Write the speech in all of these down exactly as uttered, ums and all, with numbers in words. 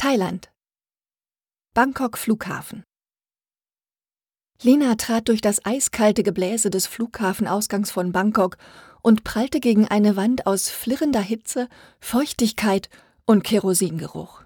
Thailand. Bangkok Flughafen. Lena trat durch das eiskalte Gebläse des Flughafenausgangs von Bangkok und prallte gegen eine Wand aus flirrender Hitze, Feuchtigkeit und Kerosingeruch.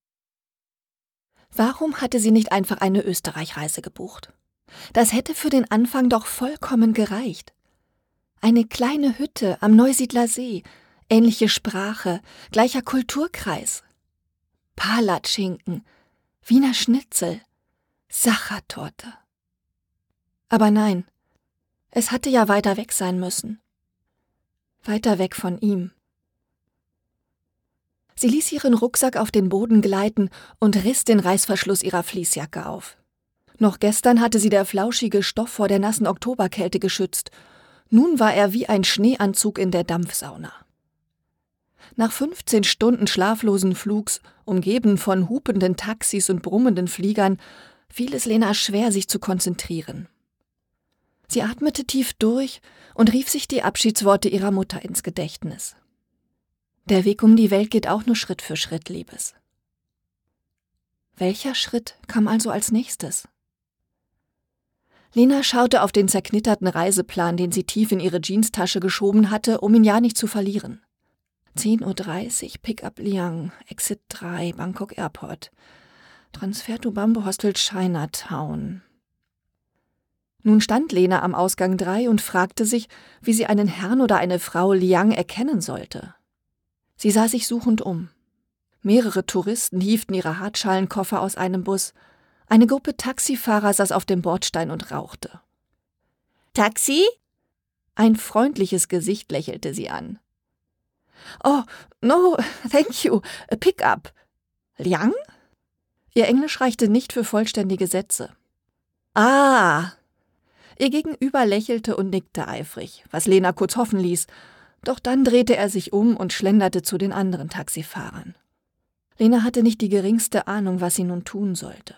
Warum hatte sie nicht einfach eine Österreich-Reise gebucht? Das hätte für den Anfang doch vollkommen gereicht. Eine kleine Hütte am Neusiedler See, ähnliche Sprache, gleicher Kulturkreis. Palatschinken, Wiener Schnitzel, Sachertorte. Aber nein, es hatte ja weiter weg sein müssen. Weiter weg von ihm. Sie ließ ihren Rucksack auf den Boden gleiten und riss den Reißverschluss ihrer Fließjacke auf. Noch gestern hatte sie der flauschige Stoff vor der nassen Oktoberkälte geschützt. Nun war er wie ein Schneeanzug in der Dampfsauna. Nach fünfzehn Stunden schlaflosen Flugs, umgeben von hupenden Taxis und brummenden Fliegern, fiel es Lena schwer, sich zu konzentrieren. Sie atmete tief durch und rief sich die Abschiedsworte ihrer Mutter ins Gedächtnis. Der Weg um die Welt geht auch nur Schritt für Schritt, Liebes. Welcher Schritt kam also als nächstes? Lena schaute auf den zerknitterten Reiseplan, den sie tief in ihre Jeanstasche geschoben hatte, um ihn ja nicht zu verlieren. zehn Uhr dreißig, Pickup Liang, Exit drei, Bangkok Airport. Transfer to Bamboo Hostel Chinatown. Nun stand Lena am Ausgang drei und fragte sich, wie sie einen Herrn oder eine Frau Liang erkennen sollte. Sie sah sich suchend um. Mehrere Touristen hieften ihre Hartschalenkoffer aus einem Bus. Eine Gruppe Taxifahrer saß auf dem Bordstein und rauchte. »Taxi?« Ein freundliches Gesicht lächelte sie an. »Oh, no, thank you, a Pickup. Liang?« Ihr Englisch reichte nicht für vollständige Sätze. »Ah!« Ihr Gegenüber lächelte und nickte eifrig, was Lena kurz hoffen ließ. Doch dann drehte er sich um und schlenderte zu den anderen Taxifahrern. Lena hatte nicht die geringste Ahnung, was sie nun tun sollte.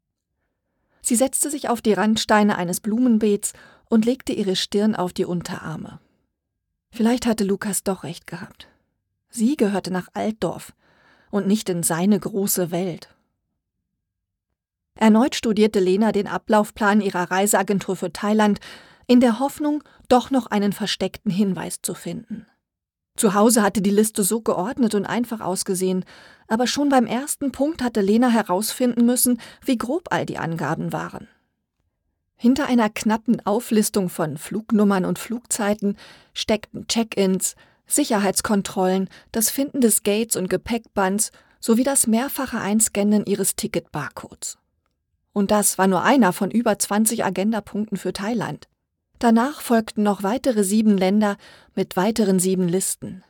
Sie setzte sich auf die Randsteine eines Blumenbeets und legte ihre Stirn auf die Unterarme. Vielleicht hatte Lukas doch recht gehabt. Sie gehörte nach Altdorf und nicht in seine große Welt. Erneut studierte Lena den Ablaufplan ihrer Reiseagentur für Thailand, in der Hoffnung, doch noch einen versteckten Hinweis zu finden. Zu Hause hatte die Liste so geordnet und einfach ausgesehen, aber schon beim ersten Punkt hatte Lena herausfinden müssen, wie grob all die Angaben waren. Hinter einer knappen Auflistung von Flugnummern und Flugzeiten steckten Check-ins, Sicherheitskontrollen, das Finden des Gates und Gepäckbands sowie das mehrfache Einscannen ihres Ticket-Barcodes. Und das war nur einer von über zwanzig Agendapunkten für Thailand. Danach folgten noch weitere sieben Länder mit weiteren sieben Listen.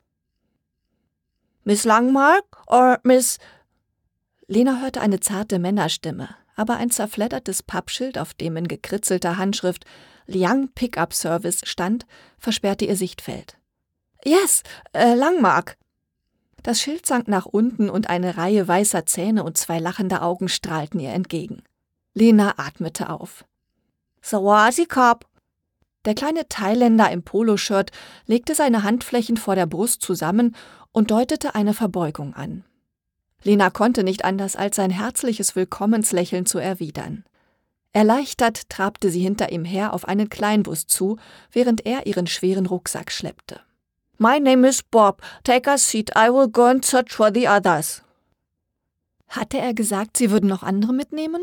»Miss Langmark or Miss…« Lena hörte eine zarte Männerstimme, aber ein zerfleddertes Pappschild, auf dem in gekritzelter Handschrift Liang Pickup Service stand, versperrte ihr Sichtfeld. »Yes, äh, Langmark!« Das Schild sank nach unten und eine Reihe weißer Zähne und zwei lachende Augen strahlten ihr entgegen. Lena atmete auf. »Sawadee-Krap!« Der kleine Thailänder im Poloshirt legte seine Handflächen vor der Brust zusammen und deutete eine Verbeugung an. Lena konnte nicht anders, als sein herzliches Willkommenslächeln zu erwidern. Erleichtert trabte sie hinter ihm her auf einen Kleinbus zu, während er ihren schweren Rucksack schleppte. »My name is Bob. Take a seat. I will go and search for the others.« Hatte er gesagt, sie würden noch andere mitnehmen?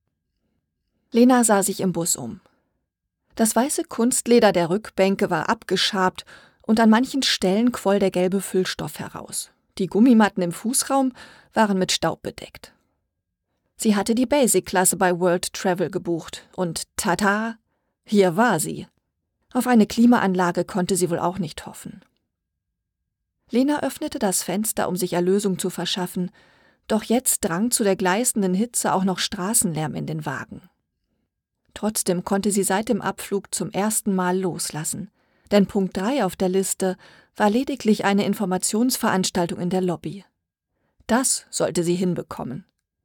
Lena sah sich im Bus um. Das weiße Kunstleder der Rückbänke war abgeschabt und an manchen Stellen quoll der gelbe Füllstoff heraus. Die Gummimatten im Fußraum waren mit Staub bedeckt. Sie hatte die Basic-Klasse bei World Travel gebucht und tada, hier war sie. Auf eine Klimaanlage konnte sie wohl auch nicht hoffen. Lena öffnete das Fenster, um sich Erlösung zu verschaffen, doch jetzt drang zu der gleißenden Hitze auch noch Straßenlärm in den Wagen. Trotzdem konnte sie seit dem Abflug zum ersten Mal loslassen, denn Punkt drei auf der Liste war lediglich eine Informationsveranstaltung in der Lobby. Das sollte sie hinbekommen.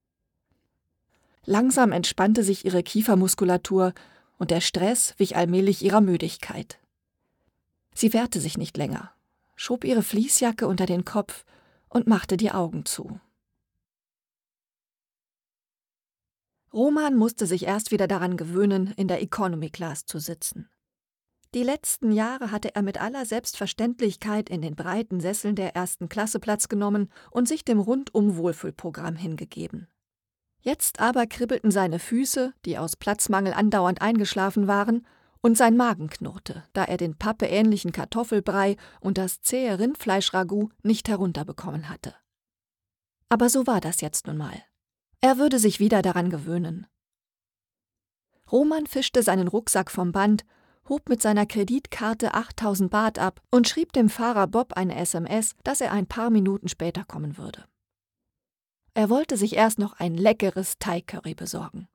Langsam entspannte sich ihre Kiefermuskulatur und der Stress wich allmählich ihrer Müdigkeit. Sie wehrte sich nicht länger, schob ihre Fließjacke unter den Kopf und machte die Augen zu. Roman musste sich erst wieder daran gewöhnen, in der Economy Class zu sitzen. Die letzten Jahre hatte er mit aller Selbstverständlichkeit in den breiten Sesseln der ersten Klasse Platz genommen und sich dem Rundum-Wohlfühlprogramm hingegeben. Jetzt aber kribbelten seine Füße, die aus Platzmangel andauernd eingeschlafen waren, und sein Magen knurrte, da er den pappeähnlichen Kartoffelbrei und das zähe Rindfleischragout nicht herunterbekommen hatte. Aber so war das jetzt nun mal. Er würde sich wieder daran gewöhnen. Roman fischte seinen Rucksack vom Band, hob mit seiner Kreditkarte achttausend Baht ab und schrieb dem Fahrer Bob eine S M S, dass er ein paar Minuten später kommen würde. Er wollte sich erst noch ein leckeres Thai-Curry besorgen.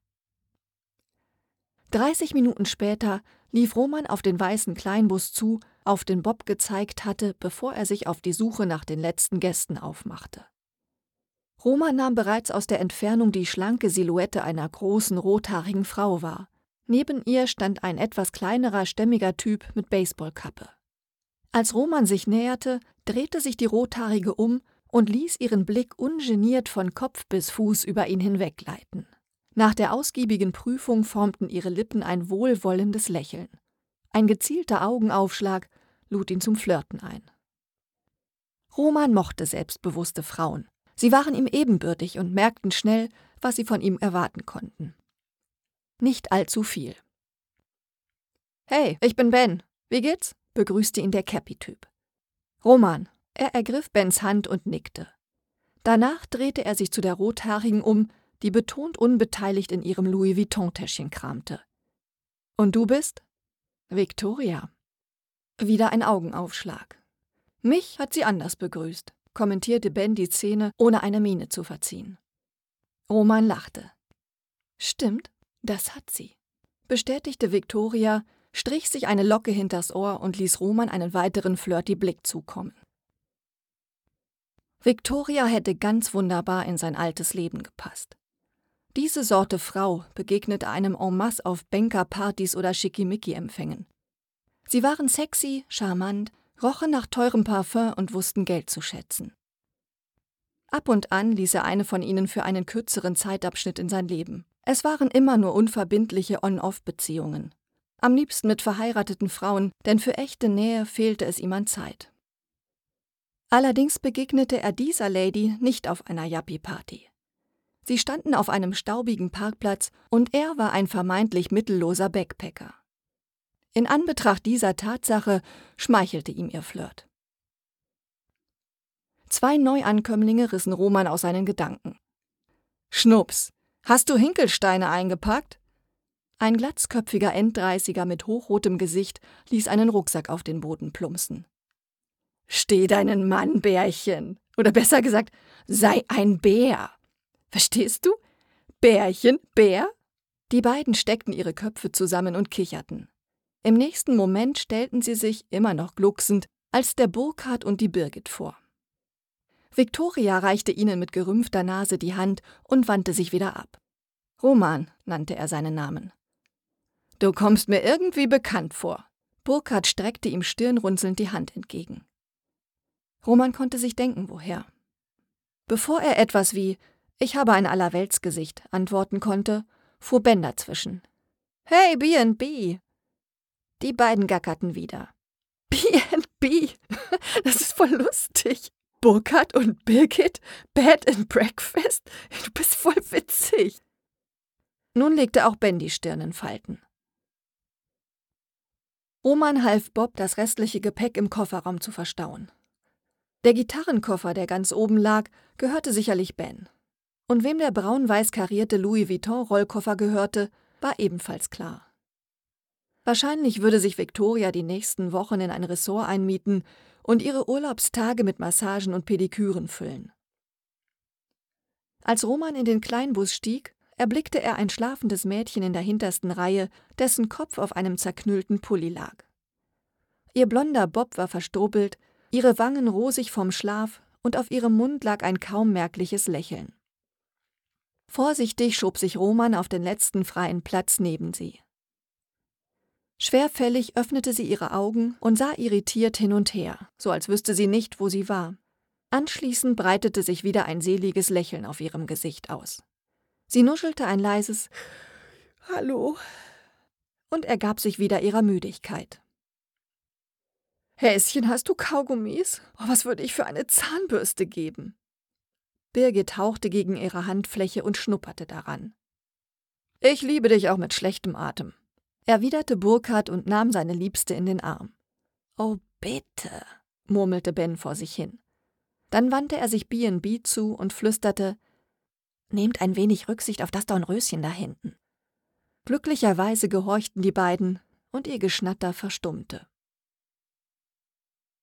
dreißig Minuten später lief Roman auf den weißen Kleinbus zu, auf den Bob gezeigt hatte, bevor er sich auf die Suche nach den letzten Gästen aufmachte. Roman nahm bereits aus der Entfernung die schlanke Silhouette einer großen, rothaarigen Frau wahr. Neben ihr stand ein etwas kleinerer, stämmiger Typ mit Baseballkappe. Als Roman sich näherte, drehte sich die Rothaarige um und ließ ihren Blick ungeniert von Kopf bis Fuß über ihn hinweggleiten. Nach der ausgiebigen Prüfung formten ihre Lippen ein wohlwollendes Lächeln. Ein gezielter Augenaufschlag lud ihn zum Flirten ein. Roman mochte selbstbewusste Frauen. Sie waren ihm ebenbürtig und merkten schnell, was sie von ihm erwarten konnten. Nicht allzu viel. »Hey, ich bin Ben. Wie geht's?« begrüßte ihn der Cappy-Typ. »Roman.« Er ergriff Bens Hand und nickte. Danach drehte er sich zu der Rothaarigen um, die betont unbeteiligt in ihrem Louis Vuitton-Täschchen kramte. »Und du bist?« »Victoria.« Wieder ein Augenaufschlag. »Mich hat sie anders begrüßt«, kommentierte Ben die Szene, ohne eine Miene zu verziehen. Roman lachte. »Stimmt, das hat sie«, bestätigte Victoria, strich sich eine Locke hinters Ohr und ließ Roman einen weiteren flirty Blick zukommen. Victoria hätte ganz wunderbar in sein altes Leben gepasst. Diese Sorte Frau begegnete einem en masse auf Bankerpartys oder Schickimicki-Empfängen. Sie waren sexy, charmant, rochen nach teurem Parfum und wussten Geld zu schätzen. Ab und an ließ er eine von ihnen für einen kürzeren Zeitabschnitt in sein Leben. Es waren immer nur unverbindliche On-Off-Beziehungen. Am liebsten mit verheirateten Frauen, denn für echte Nähe fehlte es ihm an Zeit. Allerdings begegnete er dieser Lady nicht auf einer Yuppie-Party. Sie standen auf einem staubigen Parkplatz und er war ein vermeintlich mittelloser Backpacker. In Anbetracht dieser Tatsache schmeichelte ihm ihr Flirt. Zwei Neuankömmlinge rissen Roman aus seinen Gedanken. »Schnups, hast du Hinkelsteine eingepackt?« Ein glatzköpfiger Enddreißiger mit hochrotem Gesicht ließ einen Rucksack auf den Boden plumpsen. »Steh deinen Mann, Bärchen. Oder besser gesagt, sei ein Bär. Verstehst du? Bärchen, Bär?« Die beiden steckten ihre Köpfe zusammen und kicherten. Im nächsten Moment stellten sie sich, immer noch glucksend, als der Burkhard und die Birgit vor. Victoria reichte ihnen mit gerümpfter Nase die Hand und wandte sich wieder ab. »Roman«, nannte er seinen Namen. »Du kommst mir irgendwie bekannt vor.« Burkhard streckte ihm stirnrunzelnd die Hand entgegen. Roman konnte sich denken, woher. Bevor er etwas wie »Ich habe ein Allerweltsgesicht« antworten konnte, fuhr Ben dazwischen. »Hey, B and B!« Die beiden gackerten wieder. B and B, das ist voll lustig. Burkhard und Birgit, Bed and Breakfast, du bist voll witzig. Nun legte auch Ben die Stirn in Falten. Roman half Bob, das restliche Gepäck im Kofferraum zu verstauen. Der Gitarrenkoffer, der ganz oben lag, gehörte sicherlich Ben. Und wem der braun-weiß karierte Louis Vuitton-Rollkoffer gehörte, war ebenfalls klar. Wahrscheinlich würde sich Victoria die nächsten Wochen in ein Ressort einmieten und ihre Urlaubstage mit Massagen und Pediküren füllen. Als Roman in den Kleinbus stieg, erblickte er ein schlafendes Mädchen in der hintersten Reihe, dessen Kopf auf einem zerknüllten Pulli lag. Ihr blonder Bob war verstrubelt, ihre Wangen rosig vom Schlaf und auf ihrem Mund lag ein kaum merkliches Lächeln. Vorsichtig schob sich Roman auf den letzten freien Platz neben sie. Schwerfällig öffnete sie ihre Augen und sah irritiert hin und her, so als wüsste sie nicht, wo sie war. Anschließend breitete sich wieder ein seliges Lächeln auf ihrem Gesicht aus. Sie nuschelte ein leises »Hallo« und ergab sich wieder ihrer Müdigkeit. »Häschen, hast du Kaugummis? Oh, was würde ich für eine Zahnbürste geben?« Birgit hauchte gegen ihre Handfläche und schnupperte daran. »Ich liebe dich auch mit schlechtem Atem«, erwiderte Burkhard und nahm seine Liebste in den Arm. »Oh, bitte«, murmelte Ben vor sich hin. Dann wandte er sich B und B zu und flüsterte, »Nehmt ein wenig Rücksicht auf das Dornröschen da hinten.« Glücklicherweise gehorchten die beiden, und ihr Geschnatter verstummte.